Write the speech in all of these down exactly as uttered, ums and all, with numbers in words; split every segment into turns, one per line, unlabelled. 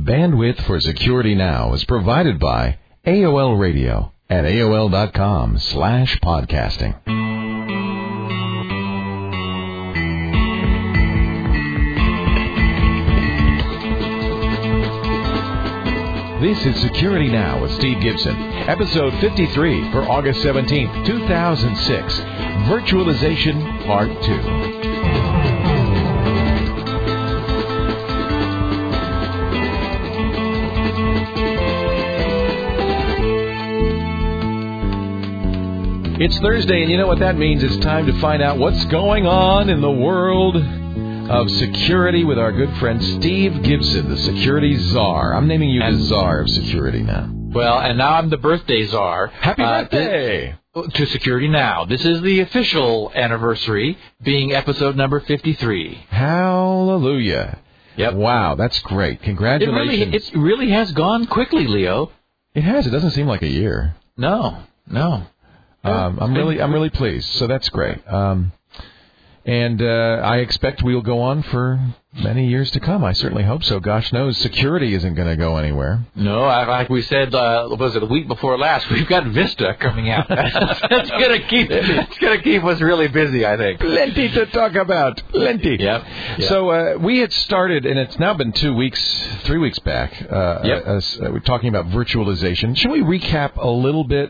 Bandwidth for Security Now is provided by A O L Radio at A O L dot com slash podcasting. This is Security Now with Steve Gibson, episode fifty-three for August seventeenth, two thousand six, Virtualization Part two. It's Thursday, and you know what that means. It's time to find out what's going on in the world of security with our good friend Steve Gibson, the security czar. I'm naming you and the czar of security now.
Well, and now I'm the birthday czar.
Happy uh, birthday!
Th- to Security Now. This is the official anniversary, being episode number fifty-three.
Hallelujah.
Yep.
Wow, that's great. Congratulations.
It really, it really has gone quickly, Leo.
It has. It doesn't seem like a year.
No, no.
Um, I'm really, I'm really pleased. So that's great. Um, and uh, I expect we'll go on for many years to come. I certainly hope so. Gosh knows, security isn't going to go anywhere.
No, like we said, uh, was it the week before last? We've got Vista coming out. That's going to keep, it's going to keep us really busy, I think.
Plenty to talk about. Plenty.
Yep. yep.
So uh, we had started, and it's now been two weeks, three weeks back. Uh,
yep.
uh, uh, we're talking about virtualization. Should we recap a little bit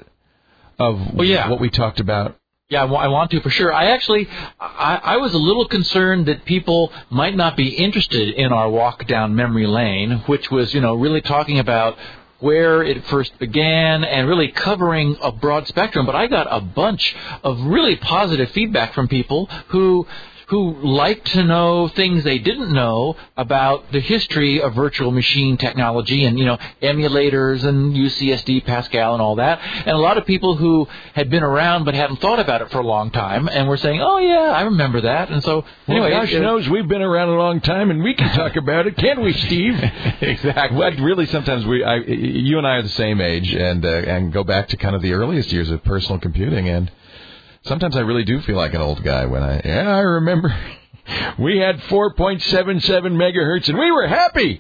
of
well, yeah.
what we talked about?
Yeah, I, w- I want to for sure. I actually, I, I was a little concerned that people might not be interested in our walk down memory lane, which was, you know, really talking about where it first began and really covering a broad spectrum. But I got a bunch of really positive feedback from people who who like to know things they didn't know about the history of virtual machine technology and, you know, emulators and U C S D, Pascal and all that. And a lot of people who had been around but hadn't thought about it for a long time and were saying, oh, yeah, I remember that. And so, anyway.
Well, gosh
it,
knows we've been around a long time and we can talk about it, can't we, Steve?
Exactly.
Well, really, sometimes we, I, you and I are the same age and, uh, and go back to kind of the earliest years of personal computing, and sometimes I really do feel like an old guy when I, yeah, I remember we had four point seven seven megahertz and we were happy.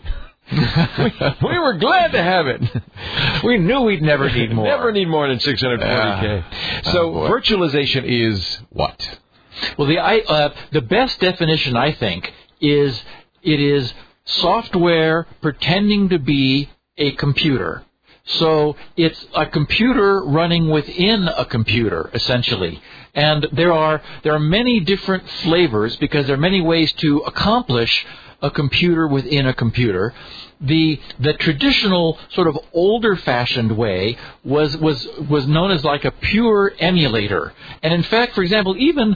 we, we were glad to have it.
We knew we'd never need more.
Never need more than six hundred forty K. Uh, so oh virtualization is what?
Well, the, I, uh, the best definition, I think, is it is software pretending to be a computer. So it's a computer running within a computer, essentially. And there are there are many different flavors because there are many ways to accomplish a computer within a computer. The the traditional sort of older-fashioned way was was was known as like a pure emulator. And in fact, for example, even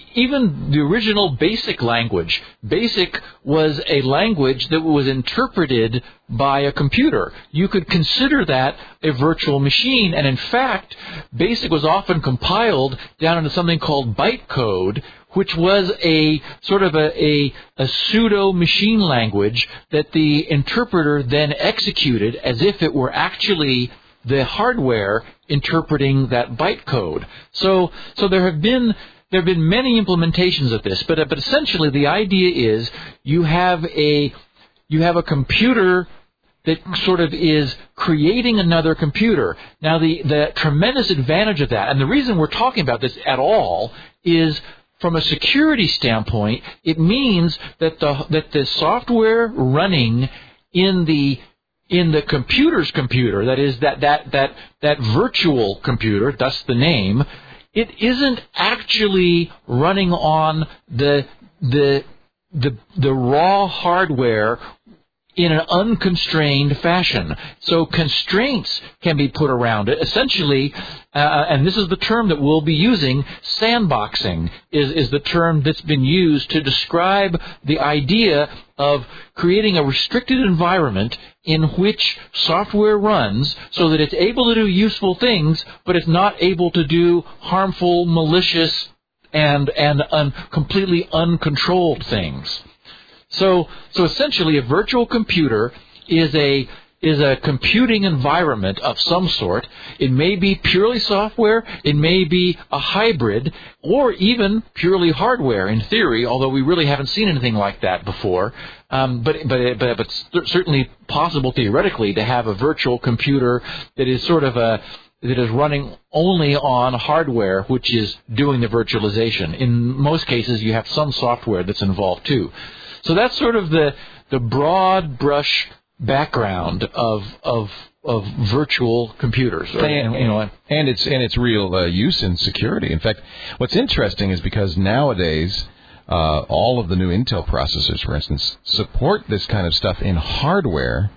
Even the original BASIC language, BASIC was a language that was interpreted by a computer. You could consider that a virtual machine, and in fact, BASIC was often compiled down into something called bytecode, which was a sort of a, a, a pseudo-machine language that the interpreter then executed as if it were actually the hardware interpreting that bytecode. So, so there have been... There have been many implementations of this, but uh, but essentially the idea is you have a you have a computer that sort of is creating another computer. Now the the tremendous advantage of that, and the reason we're talking about this at all, is from a security standpoint, it means that the that the software running in the in the computer's computer, that is that that that that virtual computer, thus the name, it isn't actually running on the the the the raw hardware in an unconstrained fashion. So constraints can be put around it. Essentially, uh, and this is the term that we'll be using, sandboxing is, is the term that's been used to describe the idea of creating a restricted environment in which software runs so that it's able to do useful things, but it's not able to do harmful, malicious, and, and un, completely uncontrolled things. So, so essentially, a virtual computer is a is a computing environment of some sort. It may be purely software, it may be a hybrid, or even purely hardware in theory, although we really haven't seen anything like that before. Um, but, but, but, but it's certainly possible theoretically to have a virtual computer that is sort of a, that is running only on hardware, which is doing the virtualization. In most cases, you have some software that's involved too. So that's sort of the, the broad brush background of of of virtual computers, or,
and,
you know,
and its and its real uh, use in security. In fact, what's interesting is because nowadays uh, all of the new Intel processors, for instance, support this kind of stuff in hardware.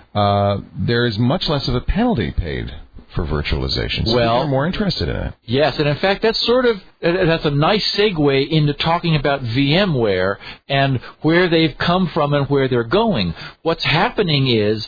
Uh, there is much less of a penalty paid for virtualization. So
well,
people are more interested in it.
Yes, and in fact, that's sort of that's a nice segue into talking about VMware and where they've come from and where they're going. What's happening is,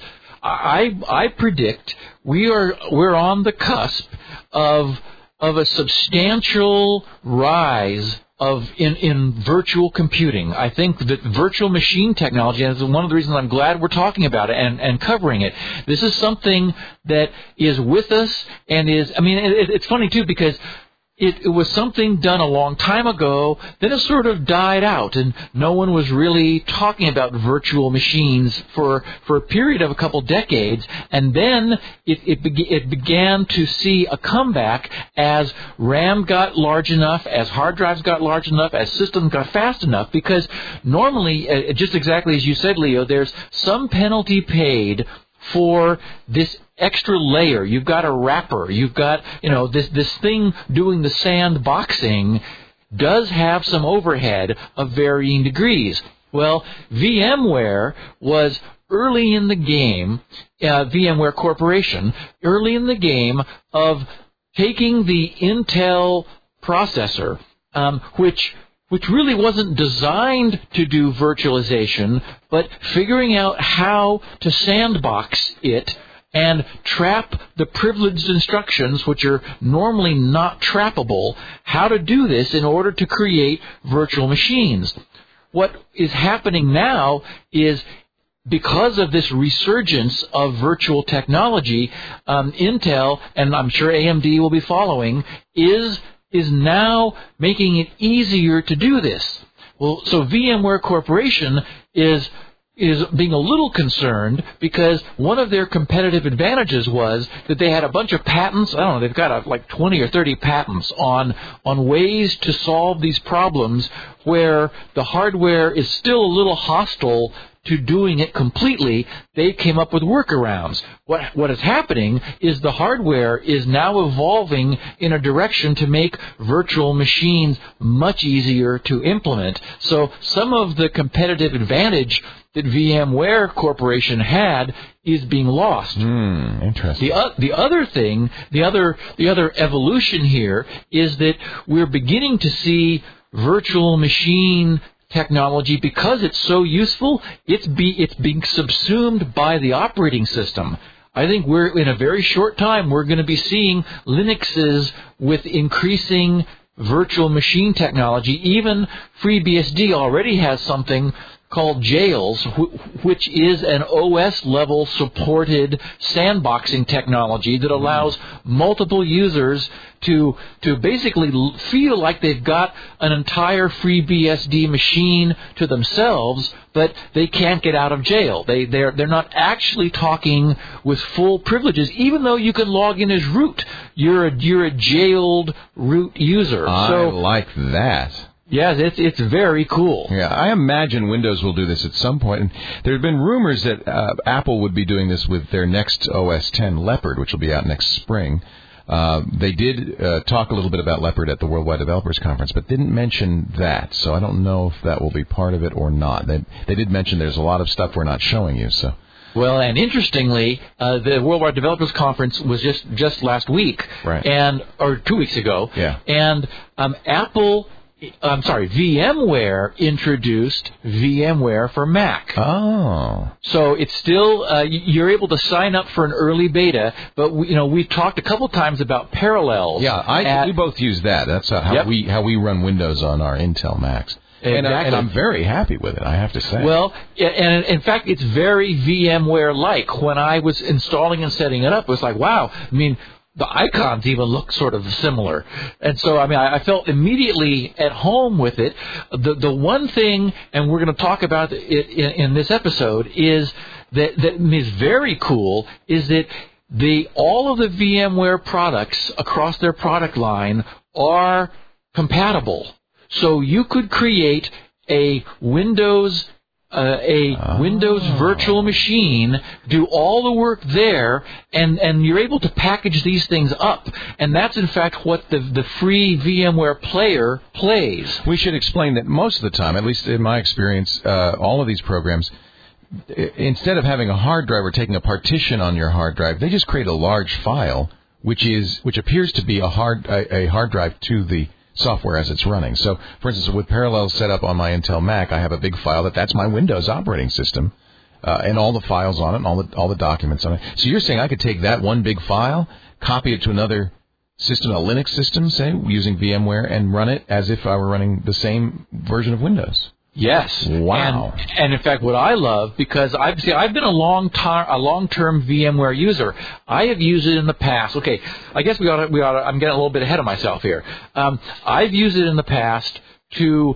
I I predict we are we're on the cusp of of a substantial rise of in, in virtual computing. I think that virtual machine technology, and this is one of the reasons I'm glad we're talking about it and, and covering it. This is something that is with us and is, I mean, it, it's funny too because It, it was something done a long time ago, then it sort of died out, and no one was really talking about virtual machines for for a period of a couple decades, and then it it, be, it began to see a comeback as RAM got large enough, as hard drives got large enough, as systems got fast enough, because normally, uh, just exactly as you said, Leo, there's some penalty paid for this extra layer. You've got a wrapper. You've got, you know, this this thing doing the sandboxing does have some overhead of varying degrees. Well, VMware was early in the game, uh, VMware Corporation, early in the game of taking the Intel processor, um, which which really wasn't designed to do virtualization, but figuring out how to sandbox it and trap the privileged instructions, which are normally not trappable, how to do this in order to create virtual machines. What is happening now is, because of this resurgence of virtual technology, um, Intel, and I'm sure A M D will be following, is is now making it easier to do this. Well, so VMware Corporation is is being a little concerned because one of their competitive advantages was that they had a bunch of patents. I don't know, they've got a, like twenty or thirty patents on on ways to solve these problems where the hardware is still a little hostile to doing it completely. They came up with workarounds. What what is happening is the hardware is now evolving in a direction to make virtual machines much easier to implement. So some of the competitive advantage that VMware Corporation had is being lost.
Mm, interesting.
The uh, the other thing, the other the other evolution here is that we're beginning to see virtual machine technology, because it's so useful, it's be it's being subsumed by the operating system. I think we're in a very short time we're going to be seeing Linuxes with increasing virtual machine technology. Even FreeBSD already has something called Jails, which is an O S-level supported sandboxing technology that allows multiple users to to basically feel like they've got an entire FreeBSD machine to themselves, but they can't get out of jail. They they're they're not actually talking with full privileges, even though you can log in as root. You're a you're a jailed root user.
I
so,
like that.
Yes, it's it's very cool.
Yeah, I imagine Windows will do this at some point. And there have been rumors that uh, Apple would be doing this with their next O S ten, Leopard, which will be out next spring. Uh, they did uh, talk a little bit about Leopard at the Worldwide Developers Conference, but didn't mention that. So I don't know if that will be part of it or not. They they did mention there's a lot of stuff we're not showing you. So.
Well, and interestingly, uh, the Worldwide Developers Conference was just, just last week,
right.
and or two weeks ago.
Yeah.
And um, Apple. I'm sorry, VMware introduced VMware for Mac.
Oh.
So it's still, uh, you're able to sign up for an early beta, but we, you know, we've talked a couple times about Parallels.
Yeah, I,
at,
we both use that. That's how
yep.
we how we run Windows on our Intel Macs.
Exactly.
And, I, and I'm very happy with it, I have to say.
Well, and in fact, it's very VMware-like. When I was installing and setting it up, it was like, wow, I mean, the icons even look sort of similar. And so, I mean, I, I felt immediately at home with it. The the one thing, and we're going to talk about it in, in this episode, is that, that is very cool, is that the all of the VMware products across their product line are compatible. So you could create a Windows Uh, a
oh.
Windows virtual machine, do all the work there, and, and you're able to package these things up. And that's, in fact, what the, the free VMware player plays.
We should explain that most of the time, at least in my experience, uh, all of these programs, instead of having a hard drive or taking a partition on your hard drive, they just create a large file, which is which appears to be a hard a, a hard drive to the software as it's running. So, for instance, with Parallels set up on my Intel Mac, I have a big file that that's my Windows operating system, uh, and all the files on it, and all the all the documents on it. So you're saying I could take that one big file, copy it to another system, a Linux system, say, using VMware, and run it as if I were running the same version of Windows.
Yes.
Wow.
And, and in fact, what I love, because I've see, I've been a long time, a long-term VMware user. I have used it in the past. Okay, I guess we ought to, we ought to, I'm getting a little bit ahead of myself here. Um, I've used it in the past to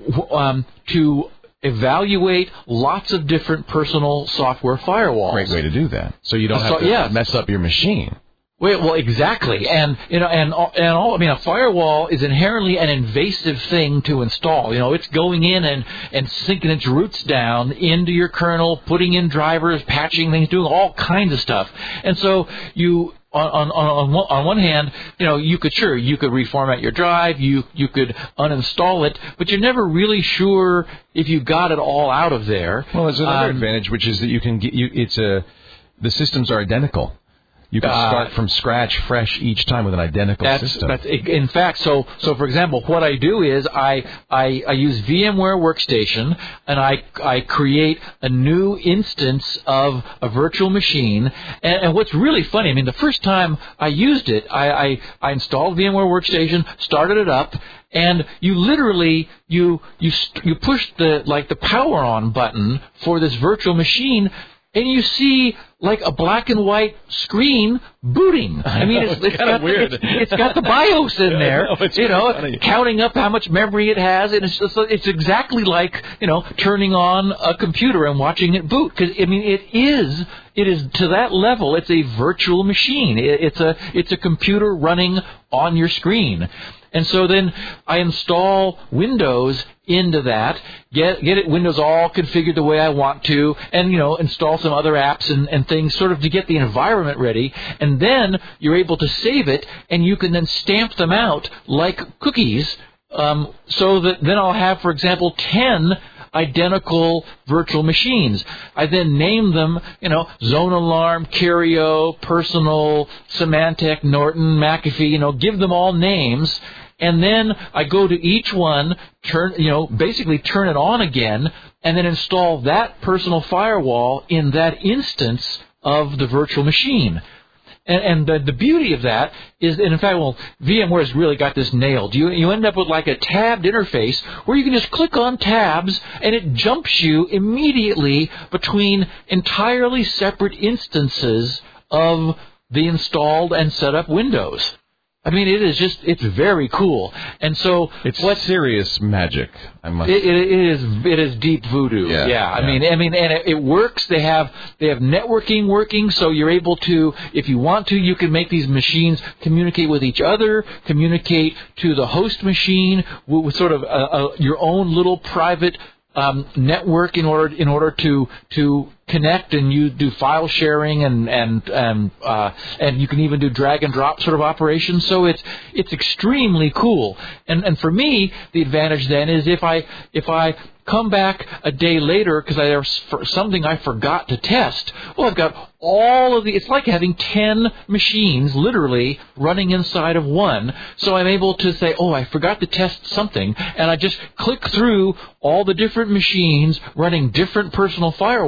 um, to evaluate lots of different personal software firewalls.
Great way to do that. So you don't have
so,
to
yeah.
mess up your machine.
Well, well, exactly, and you know, and and all. I mean, a firewall is inherently an invasive thing to install. You know, it's going in and and sinking its roots down into your kernel, putting in drivers, patching things, doing all kinds of stuff. And so you, on on on one, on one hand, you know, you could sure you could reformat your drive, you you could uninstall it, but you're never really sure if you got it all out of there.
Well, there's another
um,
advantage, which is that you can get you. It's a the systems are identical. You can start uh, from scratch, fresh each time with an identical
that's,
system.
That's, in fact, so so for example, what I do is I, I I use VMware Workstation, and I I create a new instance of a virtual machine. And, and what's really funny, I mean, the first time I used it, I, I I installed VMware Workstation, started it up, and you literally you you you push the like the power on button for this virtual machine, and you see like a black and white screen booting. I mean, it's,
it's,
it's
kind of
got,
weird.
It's, it's got the BIOS in there,
know,
you know,
funny.
counting up how much memory it has, and it's just, it's exactly like, you know, turning on a computer and watching it boot. Because I mean, it is it is to that level. It's a virtual machine. It, it's a it's a computer running on your screen. And so then I install Windows into that, get get it Windows all configured the way I want to, and, you know, install some other apps and, and things sort of to get the environment ready. And then you're able to save it, and you can then stamp them out like cookies, um, so that then I'll have, for example, ten identical virtual machines. I then name them, you know, Zone Alarm, Curio, Personal, Symantec, Norton, McAfee, you know, give them all names. And then I go to each one, turn, you know, basically turn it on again, and then install that personal firewall in that instance of the virtual machine. And, and the, the beauty of that is, and in fact, well, VMware has really got this nailed. You, you end up with like a tabbed interface where you can just click on tabs, and it jumps you immediately between entirely separate instances of the installed and set up Windows. I mean, it is just, it's very cool. And so
it's
what
serious magic, I must
it, it, it is it is deep voodoo.
Yeah,
yeah. I
yeah.
mean I mean and it, it works. They have they have networking working, so you're able to, if you want to, you can make these machines communicate with each other, communicate to the host machine with, with sort of a, a, your own little private um, network in order in order to to connect, and you do file sharing, and and and uh, and you can even do drag and drop sort of operations. So it's it's extremely cool. And and for me, the advantage then is if I if I come back a day later because there's something I forgot to test. Well, I've got all of the, it's like having ten machines literally running inside of one. So I'm able to say, oh, I forgot to test something, and I just click through all the different machines running different personal firewalls,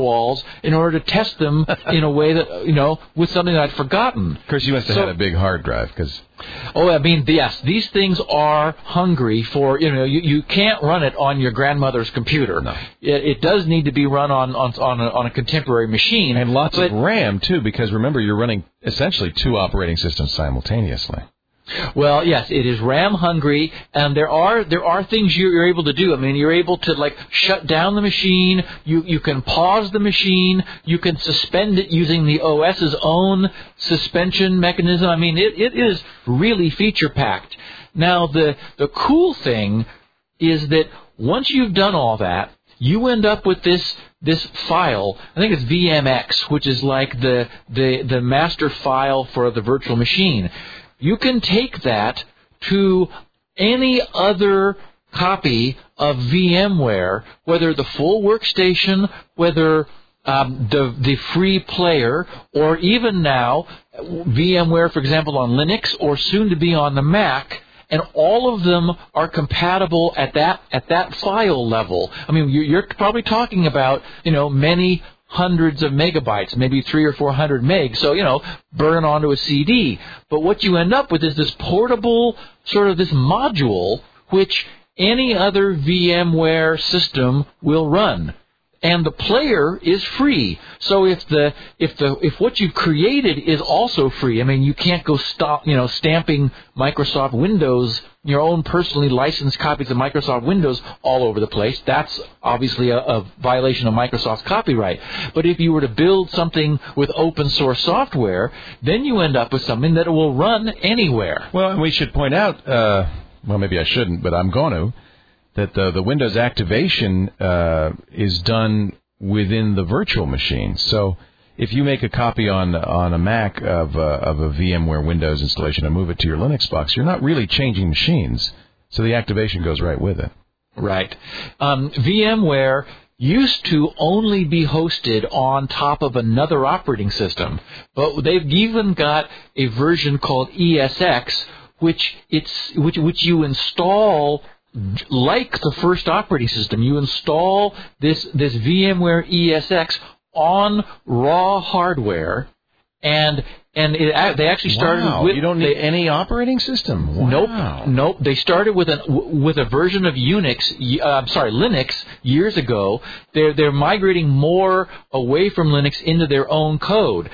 in order to test them in a way that, you know, with something that I'd forgotten.
Of course, you must have
so,
had a big hard drive, because...
Oh, I mean, yes, these things are hungry for, you know, you, you can't run it on your grandmother's computer.
No.
It, it does need to be run on on on a, on a contemporary machine.
And lots
but,
of RAM, too, because remember, you're running essentially two operating systems simultaneously.
Well, yes, it is RAM hungry, and there are there are things you're able to do. I mean, you're able to like shut down the machine. You you can pause the machine. You can suspend it using the OS's own suspension mechanism. I mean, it, it is really feature packed. Now, the the cool thing is that once you've done all that, you end up with this this file. I think it's V M X, which is like the the the master file for the virtual machine. You can take that to any other copy of VMware, whether the full workstation, whether um, the the free player, or even now VMware, for example, on Linux, or soon to be on the Mac. And all of them are compatible at that at that file level. I mean, you're probably talking about, you know, many hundreds of megabytes, maybe three or four hundred megs. So, you know, burn onto a C D. But what you end up with is this portable, sort of this module, which any other VMware system will run. And the player is free. So if the if the if what you've created is also free, I mean, you can't go stop, you know, stamping Microsoft Windows, your own personally licensed copies of Microsoft Windows all over the place. That's obviously a, a violation of Microsoft's copyright. But if you were to build something with open source software, then you end up with something that will run anywhere.
Well, and we should point out, uh, well, maybe I shouldn't, but I'm going to. That the, the Windows activation uh, is done within the virtual machine. So if you make a copy on on a Mac of uh, of a VMware Windows installation and move it to your Linux box, you're not really changing machines. So the activation goes right with it.
Right. Um, VMware used to only be hosted on top of another operating system, but they've even got a version called E S X, which it's which which you install. Like the first operating system, you install this this VMware E S X on raw hardware, and and it, they actually started
wow,
with.
You don't need
they,
any operating system. Wow.
Nope, nope. They started with a with a version of Unix. Uh, I'm sorry, Linux years ago. They're they're migrating more away from Linux into their own code.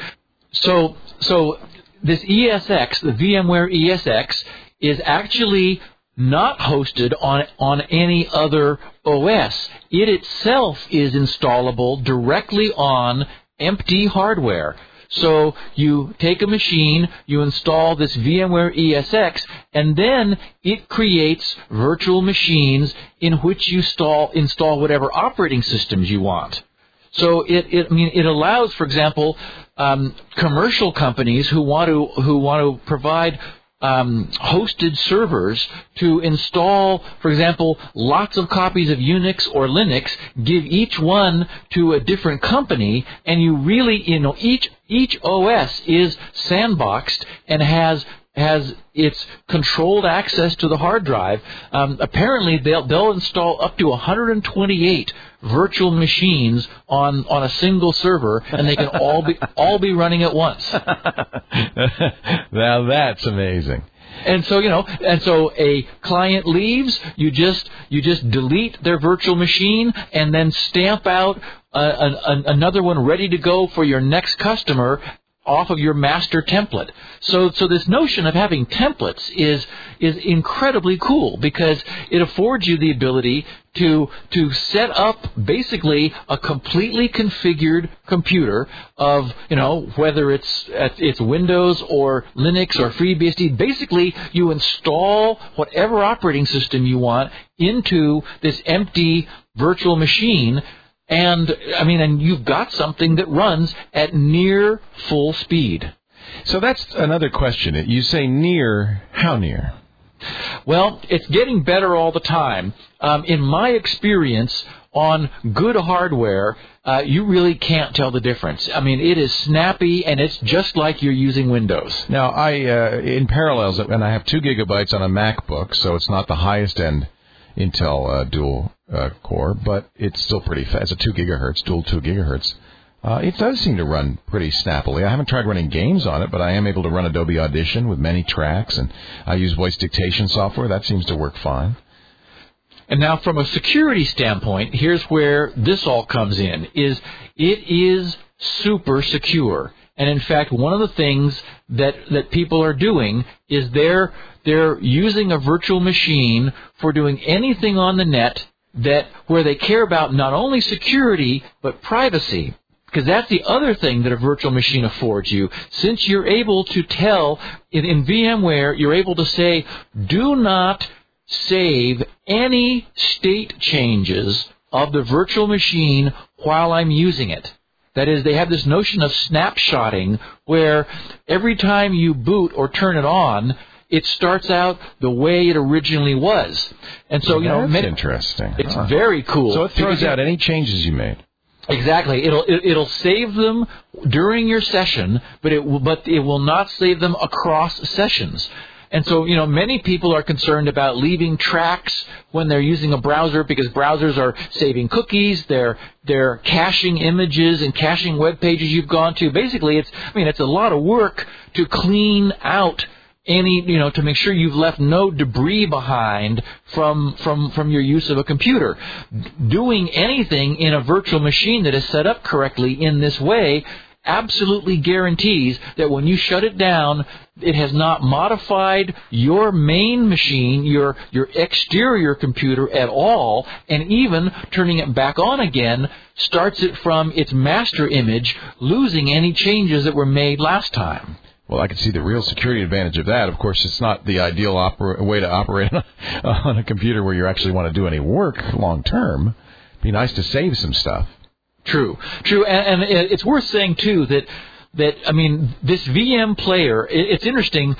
So so this E S X, the VMware E S X, is actually not hosted on on any other O S. It itself is installable directly on empty hardware. So you take a machine, you install this VMware E S X, and then it creates virtual machines in which you install install whatever operating systems you want. So it, it I mean it allows, for example, um, commercial companies who want to who want to provide Um, hosted servers to install, for example, lots of copies of Unix or Linux, give each one to a different company, and you really, you know, each each O S is sandboxed and has has its controlled access to the hard drive. Um, apparently, they'll they'll install up to one hundred twenty-eight virtual machines on, on a single server, and they can all be all be running at once.
Now that's amazing.
And so, you know, and so a client leaves, you just you just delete their virtual machine and then stamp out a, a, another one ready to go for your next customer off of your master template. So so this notion of having templates is is incredibly cool, because it affords you the ability to to set up basically a completely configured computer of, you know, whether it's it's Windows or Linux or FreeBSD. Basically, you install whatever operating system you want into this empty virtual machine. And, I mean, and you've got something that runs at near full speed.
So that's another question. You say near, how near?
Well, it's getting better all the time. Um, in my experience, on good hardware, uh, you really can't tell the difference. I mean, it is snappy, and it's just like you're using Windows.
Now, I, uh, in parallels, and I have two gigabytes on a MacBook, so it's not the highest end Intel uh, dual uh, core, but it's still pretty fast. It's a two gigahertz, dual two gigahertz. Uh, it does seem to run pretty snappily. I haven't tried running games on it, but I am able to run Adobe Audition with many tracks, and I use voice dictation software. That seems to work fine.
And now from a security standpoint, here's where this all comes in, is it is super secure. And in fact, one of the things that, that people are doing is they're, they're using a virtual machine for doing anything on the net that where they care about not only security, but privacy. Because that's the other thing that a virtual machine affords you. Since you're able to tell, in, in VMware, you're able to say, do not save any state changes of the virtual machine while I'm using it. That is, they have this notion of snapshotting where every time you boot or turn it on, it starts out the way it originally was. And so, you know,
that's
many,
interesting.
It's
huh.
very cool.
So it throws out any changes you made.
Exactly. It'll it, it'll save them during your session, but it will, but it will not save them across sessions. And so, you know, many people are concerned about leaving tracks when they're using a browser because browsers are saving cookies, they're they're caching images and caching web pages you've gone to. Basically, it's I mean, it's a lot of work to clean out any, you know, to make sure you've left no debris behind from from from your use of a computer. Doing anything in a virtual machine that is set up correctly in this way absolutely guarantees that when you shut it down, it has not modified your main machine, your your exterior computer at all, and even turning it back on again starts it from its master image, losing any changes that were made last time.
Well, I can see the real security advantage of that. Of course, it's not the ideal opera- way to operate on a computer where you actually want to do any work long term. It'd be nice to save some stuff.
True, true, and, and it's worth saying too that that I mean this V M player. It's interesting.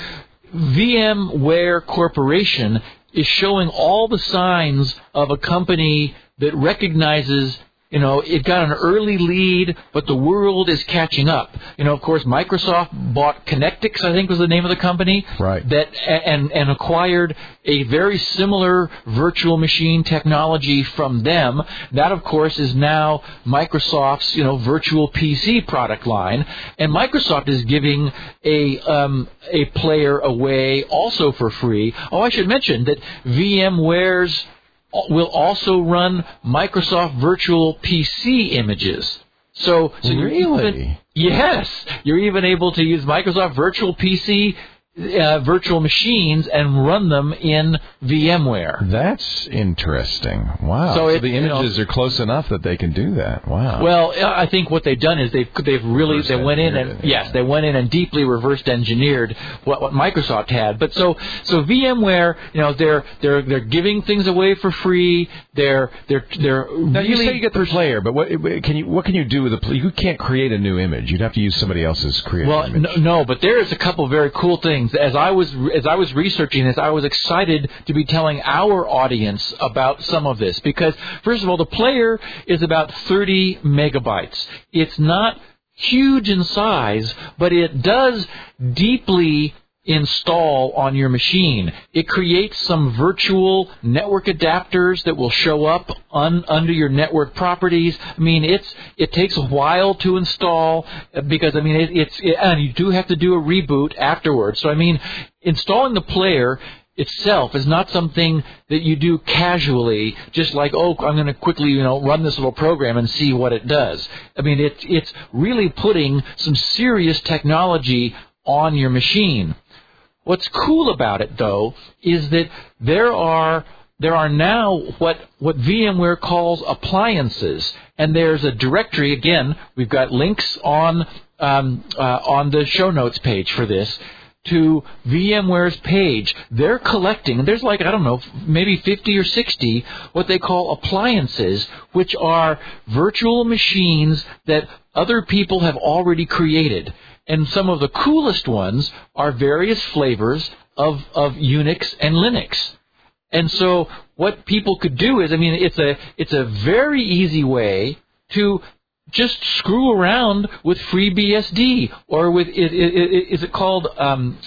VMware Corporation is showing all the signs of a company that recognizes. You know, it got an early lead, but the world is catching up. You know, of course, Microsoft bought Connectix, I think was the name of the company,
right?
That and and acquired a very similar virtual machine technology from them. That, of course, is now Microsoft's, you know, virtual P C product line, and Microsoft is giving a um, a player away also for free. Oh, I should mention that VMware's will also run Microsoft Virtual P C images. So, so you're
really?
even, yes, you're even able to use Microsoft Virtual P C uh, virtual machines and run them in VMware.
That's interesting. Wow.
So,
so
it,
the images
you know,
are close enough that they can do that. Wow.
Well, I think what they've done is they've they've really
Reversed
they went in and
it, yeah.
yes, they went in and deeply reversed engineered what, what Microsoft had. But so so VMware, you know, they're they're they're giving things away for free. They're they're they're
now
really
you say you get the player, but what can you what can you do with the player? You can't create a new image. You'd have to use somebody else's created
well,
image.
no, no, but there is a couple very cool things. As I was as I was researching this, I was excited to be telling our audience about some of this because, first of all, the player is about thirty megabytes. It's not huge in size, but it does deeply install on your machine. It creates some virtual network adapters that will show up on, under your network properties. I mean, it's it takes a while to install because, I mean, it, it's it, and you do have to do a reboot afterwards. So, I mean, installing the player itself is not something that you do casually, just like, oh, I'm going to quickly, you know, run this little program and see what it does. I mean, it's it's really putting some serious technology on your machine. What's cool about it, though, is that there are there are now what what VMware calls appliances, and there's a directory. Again, we've got links on um, uh, on the show notes page for this to VMware's page. They're collecting, and there's like, I don't know, maybe fifty or sixty what they call appliances, which are virtual machines that other people have already created. And some of the coolest ones are various flavors of, of Unix and Linux. And so what people could do is, I mean, it's a it's a very easy way to just screw around with FreeBSD or with, it, it, it, is it called um,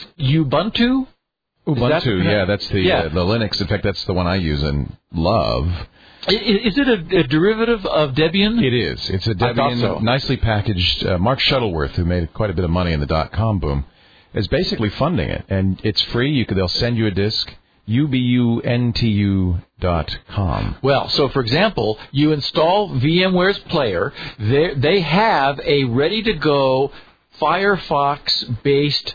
Ubuntu?
Ubuntu, that, yeah, that's the
yeah.
Uh, the Linux. In fact, that's the one I use and love.
Is it a, a derivative of Debian?
It is. It's a Debian,
so.
nicely packaged. Uh, Mark Shuttleworth, who made quite a bit of money in the dot-com boom, is basically funding it. And it's free. You could, they'll send you a disk, ubuntu dot com.
Well, so for example, you install VMware's Player. They, they have a ready-to-go Firefox-based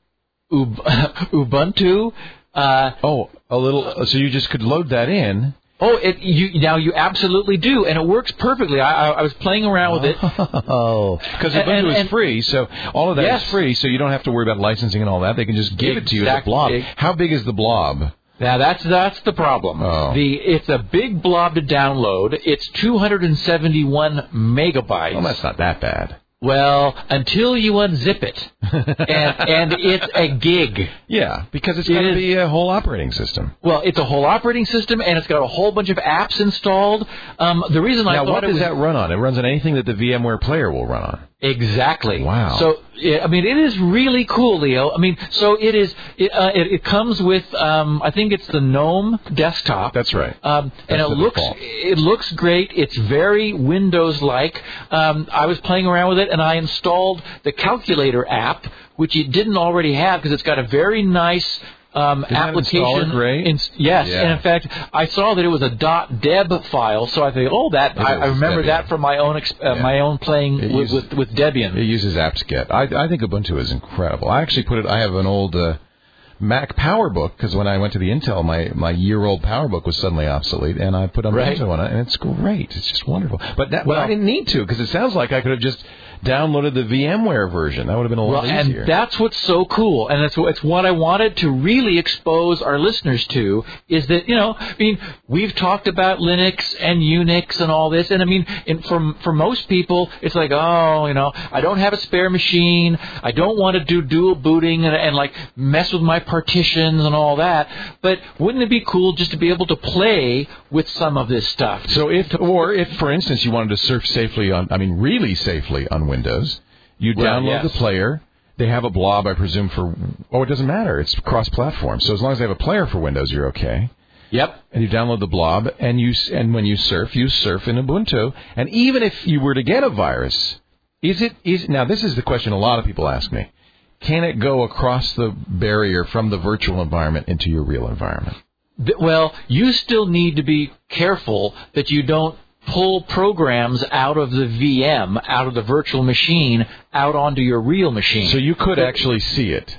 Ubuntu. Uh,
oh, a little. So you just could load that in.
Oh, it, you, now you absolutely do, and it works perfectly. I, I, I was playing around with it.
Oh, because Ubuntu and, and, is free, so all of that
yes.
is free, so you don't have to worry about licensing and all that. They can just give
exactly.
it to you as a blob. How big is the blob?
Now that's that's the problem.
Oh.
The it's a big blob to download. It's two hundred seventy-one megabytes.
Well, that's not that bad.
Well, until you unzip it, and, and it's a gig.
Yeah, because it's got to be a whole operating system.
Well, it's a whole operating system, and it's got a whole bunch of apps installed. Um, the reason I
now,
thought
what
it
does
was,
that run on? It runs on anything that the VMware Player will run on.
Exactly.
Wow.
So, I mean, it is really cool, Leo. I mean, so it is. It, uh, it, it comes with, um, I think it's the GNOME desktop.
That's right.
Um,
That's
and it looks,
default.
it looks great. It's very Windows-like. Um, I was playing around with it, and I installed the Calculator app, which you didn't already have because it's got a very nice. Um,
Isn't
application.
That great?
In, yes,
yeah.
and in fact, I saw that it was a .deb file, so I think, oh, that I, I remember Debian. that from my own exp- uh,
yeah.
my own playing with,
uses,
with with Debian.
It uses apt-get. I, I think Ubuntu is incredible. I actually put it. I have an old uh, Mac PowerBook because when I went to the Intel, my my year-old PowerBook was suddenly obsolete, and I put Ubuntu
right.
on it, and it's great. It's just wonderful. But that,
well,
I didn't need to because it sounds like I could have just downloaded the VMware version. That would have been a lot
well,
easier.
And that's what's so cool, and it's, it's what I wanted to really expose our listeners to, is that, you know, I mean, we've talked about Linux and Unix and all this, and I mean, in, for, for most people, it's like, oh, you know, I don't have a spare machine, I don't want to do dual booting and, and like mess with my partitions and all that, but wouldn't it be cool just to be able to play with some of this stuff?
So if, or if, for instance, you wanted to surf safely on, I mean, really safely on Windows, you
well,
download
yes.
the player. They have a blob, I presume, for... Oh, it doesn't matter. It's cross-platform. So as long as they have a player for Windows, you're okay.
Yep.
And you download the blob, and you and when you surf, you surf in Ubuntu. And even if you were to get a virus, is it... is now, this is the question a lot of people ask me. Can it go across the barrier from the virtual environment into your real environment?
Well, you still need to be careful that you don't pull programs out of the V M, out of the virtual machine, out onto your real machine.
So you could actually see it.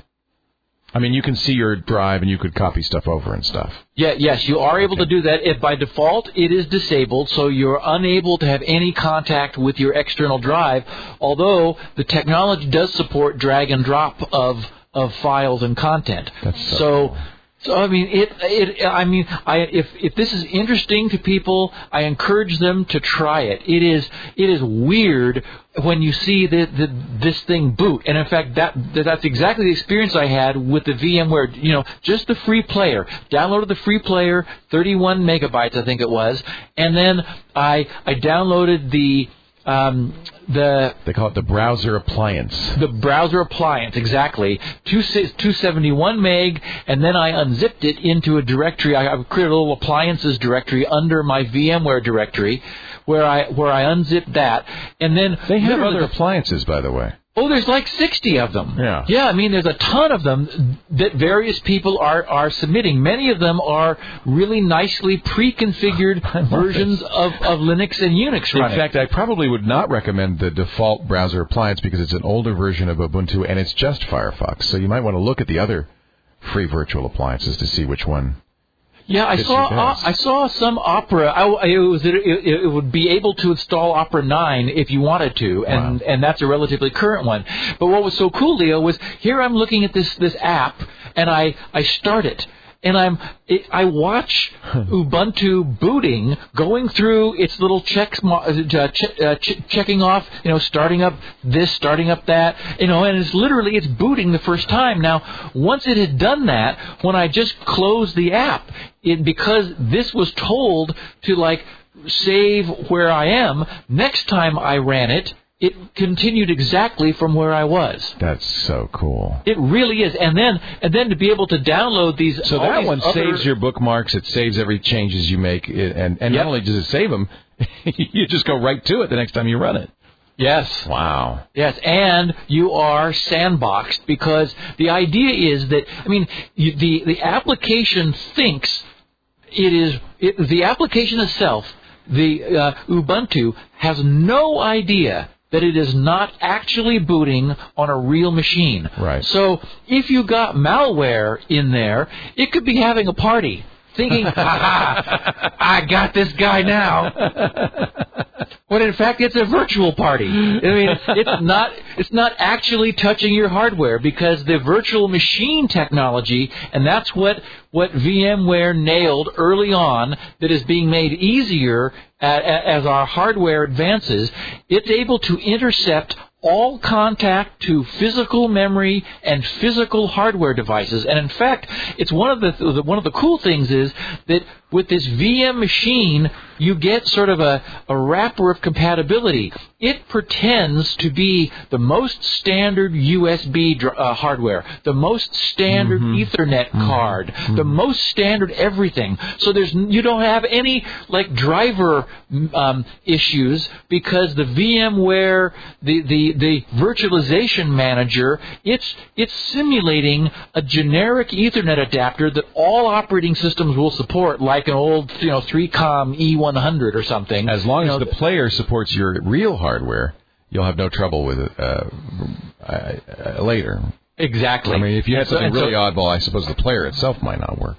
I mean, you can see your drive and you could copy stuff over and stuff.
Yeah, yes, you are able okay. to do that. If by default, it is disabled, so you're unable to have any contact with your external drive, although the technology does support drag and drop of, of files and content.
That's so,
so
cool.
So I mean, it. It. I mean, I. If if this is interesting to people, I encourage them to try it. It is. It is weird when you see the, the this thing boot, and in fact, that that's exactly the experience I had with the VMware. You know, just the free player. Downloaded the free player, thirty-one megabytes, I think it was, and then I I downloaded the. Um, the
they call it the browser appliance.
The browser appliance, exactly. two seventy-one meg, and then I unzipped it into a directory. I, I created a little appliances directory under my VMware directory, where I where I unzipped that, and then
they have other the, appliances, by the way.
Oh, there's like sixty of them.
Yeah.
Yeah, I mean, there's a ton of them that various people are, are submitting. Many of them are really nicely pre-configured versions of, of Linux and Unix running.
In fact, I probably would not recommend the default browser appliance because it's an older version of Ubuntu and it's just Firefox. So you might want to look at the other free virtual appliances to see which one.
Yeah, I saw uh, I saw some Opera. I, it was it, it, it would be able to install Opera nine if you wanted to, and
wow.
and that's a relatively current one. But what was so cool, Leo, was here I'm looking at this this app, and I I start it. And I'm, it, I watch Ubuntu booting, going through its little checks, uh, ch- uh, ch- checking off, you know, starting up this, starting up that, you know, and it's literally, it's booting the first time. Now, once it had done that, when I just closed the app, it, because this was told to, like, save where I am, next time I ran it, it continued exactly from where I was.
That's so cool.
It really is. And then and then to be able to download these.
So
all
that
these
one
other...
saves your bookmarks. It saves every changes you make. And, and
yep.
not only does it save them, you just go right to it the next time you run it.
Yes.
Wow.
Yes, and you are sandboxed because the idea is that, I mean, you, the, the application thinks it is, it, the application itself, the uh, Ubuntu, has no idea that it is not actually booting on a real machine.
Right.
So if you got malware in there, it could be having a party, thinking, ha ha, I got this guy now. When in fact it's a virtual party. I mean, it's not it's not actually touching your hardware because the virtual machine technology, and that's what what VMware nailed early on, that is being made easier as our hardware advances. It's able to intercept all contact to physical memory and physical hardware devices. And in fact, it's one of the one of the cool things is that with this V M machine, you get sort of a, a wrapper of compatibility. It pretends to be the most standard U S B uh, hardware, the most standard mm-hmm. Ethernet mm-hmm. card, mm-hmm. the most standard everything. So there's you don't have any like driver um, issues because the VMware, the, the the virtualization manager, it's it's simulating a generic Ethernet adapter that all operating systems will support, like an old you know three com E one hundred or something.
As long
you
as
know,
the player supports your real hardware, you'll have no trouble with it uh, uh, later.
Exactly.
I mean, if you had
so,
something really
so,
oddball, I suppose the player itself might not work.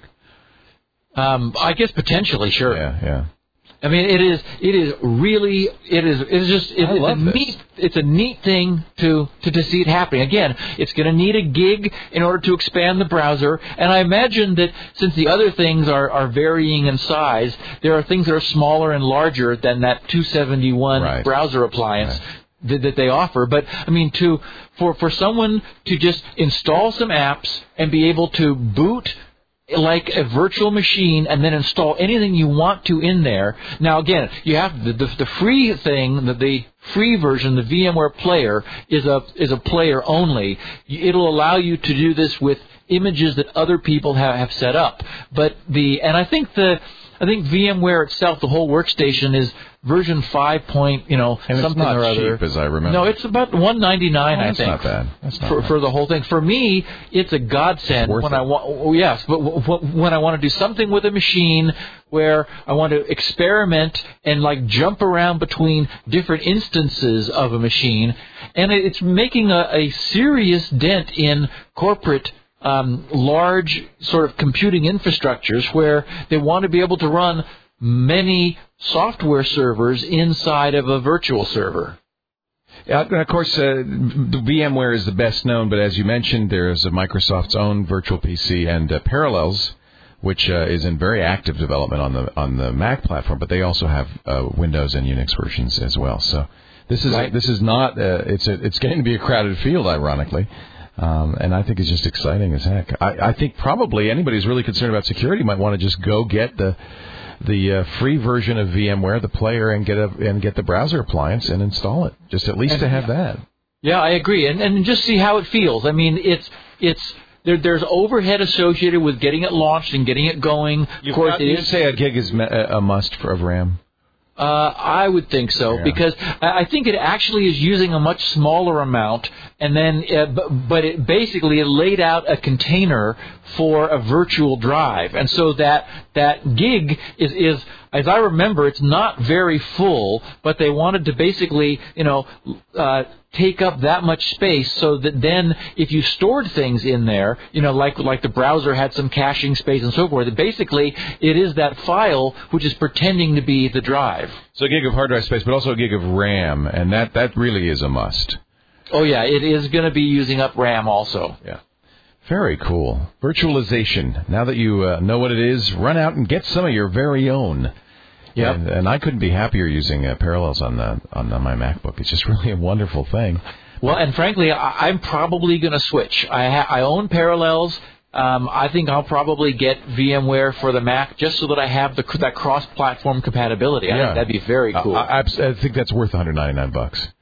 Um, I guess potentially, sure.
Yeah, yeah.
I mean, it is. It is really. It is. It's just. It,
I
it's
love
a
this.
neat. It's a neat thing to, to to see it happening. Again, it's going to need a gig in order to expand the browser. And I imagine that since the other things are, are varying in size, there are things that are smaller and larger than that two seventy-one
right.
browser appliance.
Right.
That, that they offer. But I mean, to for for someone to just install some apps and be able to boot like a virtual machine and then install anything you want to in there. Now, again, you have the, the, the free thing, the, the free version, the VMware Player, is a is a player only. It'll allow you to do this with images that other people have, have set up. But the and I think the I think VMware itself, the whole workstation, is version five point, you know,
and
something
it's not
or other.
cheap, as I remember.
No, it's about one ninety-nine,
oh,
I
that's
think.
That's not bad. That's not
for,
bad.
for the whole thing. For me, it's a godsend
it's
when
it.
I want. Oh, yes, but w- w- when I want to do something with a machine where I want to experiment and like jump around between different instances of a machine, and it's making a, a serious dent in corporate. Um, large sort of computing infrastructures where they want to be able to run many software servers inside of a virtual server.
Yeah, and of course, uh, the VMware is the best known, but as you mentioned, there's a Microsoft's own virtual P C and uh, Parallels, which uh, is in very active development on the on the Mac platform, but they also have uh, Windows and Unix versions as well. So this is
right.
this is not uh, it's a, it's getting to be a crowded field, ironically. Um, and I think it's just exciting as heck. I, I think probably anybody who's really concerned about security might want to just go get the the uh, free version of VMware, the player, and get a and get the browser appliance and install it. Just at least and, to have that.
Yeah, I agree, and and just see how it feels. I mean, it's it's there, there's overhead associated with getting it launched and getting it going.
You've
of course,
got,
it
you'd
is,
say a gig is a must for of RAM.
Uh, I would think so,
yeah.
because I think it actually is using a much smaller amount, and then, uh, but, but it basically it laid out a container for a virtual drive, and so that that gig is, is, as I remember, it's not very full, but they wanted to basically, you know, uh, take up that much space so that then if you stored things in there, you know, like like the browser had some caching space and so forth, basically it is that file which is pretending to be the drive.
So a gig of hard drive space, but also a gig of RAM, and that, that really is a must.
Oh, yeah, it is going to be using up RAM also.
Yeah. Very cool. Virtualization. Now that you uh, know what it is, run out and get some of your very own.
Yeah,
and, and I couldn't be happier using uh, Parallels on the on the, my MacBook. It's just really a wonderful thing.
Well, and frankly, I, I'm probably going to switch. I, ha- I own Parallels. Um, I think I'll probably get VMware for the Mac just so that I have the, that cross-platform compatibility. I
yeah.
think that'd be very cool.
I, I, I think that's worth one hundred ninety-nine bucks.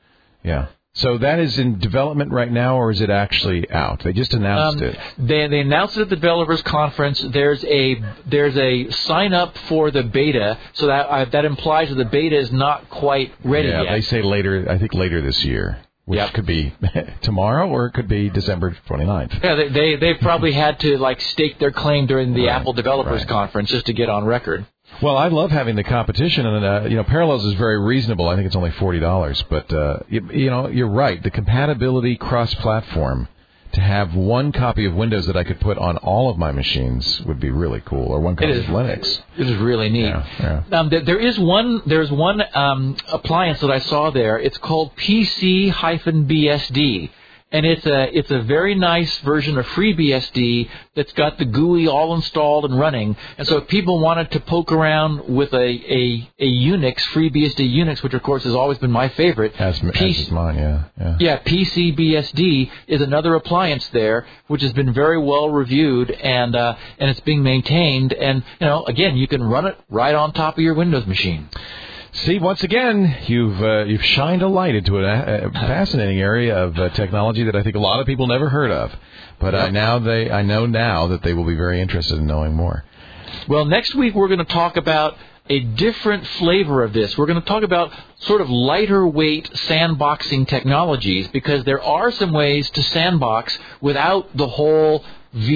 Yeah. So that is in development right now, or is it actually out? They just announced
um,
it.
They they announced it at the developers conference. There's a there's a sign up for the beta, so that uh, that implies that the beta is not quite ready
yeah,
yet.
They say later. I think later this year, which
yep.
could be tomorrow or it could be December twenty-ninth.
Yeah, they they, they probably had to like stake their claim during the
right,
Apple developers
right.
conference just to get on record.
Well, I love having the competition, and uh, you know, Parallels is very reasonable. I think it's only forty dollars, but uh, you, you know, you're right. The compatibility cross-platform to have one copy of Windows that I could put on all of my machines would be really cool, or one copy
it is,
of Linux.
It is really neat.
Yeah, yeah.
Um, there, there is one. There's one um, appliance that I saw there. It's called P C B S D. And it's a it's a very nice version of FreeBSD that's got the G U I all installed and running. And so if people wanted to poke around with a, a, a Unix, FreeBSD Unix, which of course has always been my favorite.
As, P- as is mine, yeah. Yeah,
yeah P C B S D is another appliance there, which has been very well reviewed, and uh, and it's being maintained. And, you know, again, you can run it right on top of your Windows machine.
See, once again, you've uh, you've shined a light into a, a fascinating area of uh, technology that I think a lot of people never heard of. But yep. I now they I know now that they will be very interested in knowing more.
Well, next week we're going to talk about a different flavor of this. We're going to talk about sort of lighter weight sandboxing technologies, because there are some ways to sandbox without the whole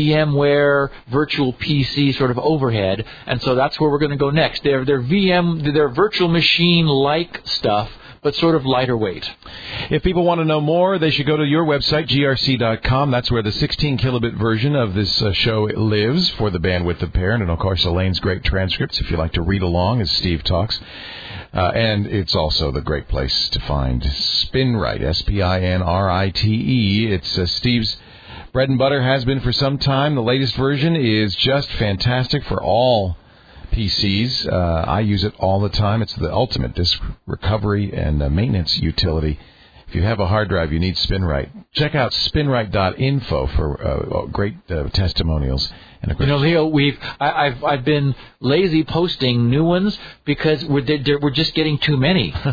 VMware virtual P C sort of overhead, and so that's where we're going to go next. They're, they're V M, they're virtual machine-like stuff, but sort of lighter weight.
If people want to know more, they should go to your website, G R C dot com. That's where the sixteen kilobit version of this uh, show lives for the bandwidth of parent, and of course Elaine's great transcripts if you like to read along as Steve talks. Uh, and it's also the great place to find SpinRite, S P I N R I T E. It's uh, Steve's bread and butter, has been for some time. The latest version is just fantastic for all P Cs. Uh, I use it all the time. It's the ultimate disk recovery and uh, maintenance utility. If you have a hard drive, you need SpinRite. Check out spinrite dot info for uh, great uh, testimonials. And of course,
you know, Leo, we've I, I've I've been lazy posting new ones because we're we're just getting too many. uh,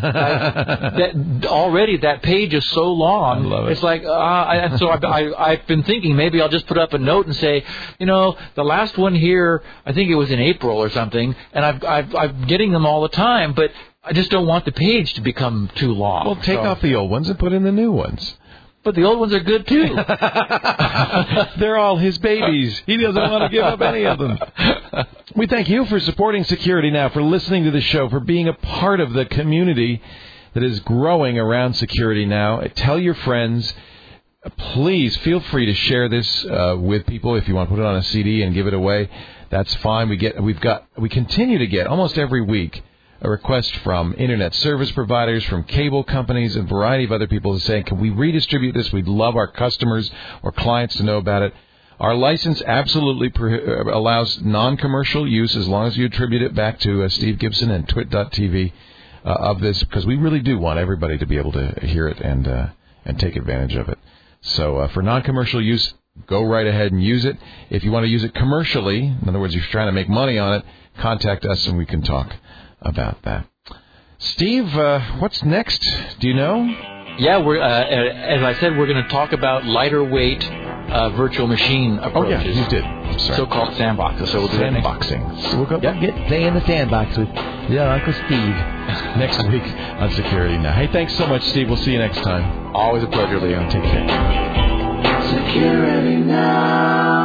that, already that page is so long.
I love it.
It's like, uh, I, and so I've, I, I've been thinking maybe I'll just put up a note and say, you know, the last one here, I think it was in April or something, and I've, I've I'm getting them all the time, but I just don't want the page to become too long.
Well, take
so.
off the old ones and put in the new ones.
But the old ones are good, too.
They're all his babies. He doesn't want to give up any of them. We thank you for supporting Security Now, for listening to the show, for being a part of the community that is growing around Security Now. Tell your friends. Please feel free to share this uh, with people. If you want to put it on a C D and give it away, that's fine. We get, we've got, we continue to get almost every week a request from internet service providers, from cable companies, and a variety of other people saying, can we redistribute this? We'd love our customers or clients to know about it. Our license absolutely pro- allows non-commercial use as long as you attribute it back to uh, Steve Gibson and twit dot t v uh, of this, because we really do want everybody to be able to hear it and uh, and take advantage of it. So uh, for non-commercial use, go right ahead and use it. If you want to use it commercially, in other words, if you're trying to make money on it, contact us and we can talk about that. Steve, uh, what's next? Do you know?
Yeah, we're uh, as I said, we're going to talk about lighter weight uh, virtual machine approaches.
Oh, yeah, you did. I'm sorry.
So-called sandboxes. So we'll do
sandboxing. So we'll go
yep.
get
play in the sandbox with yeah, Uncle Steve
next week on Security Now. Hey, thanks so much, Steve. We'll see you next time.
Always a pleasure, Leo.
Take care.
Security Now.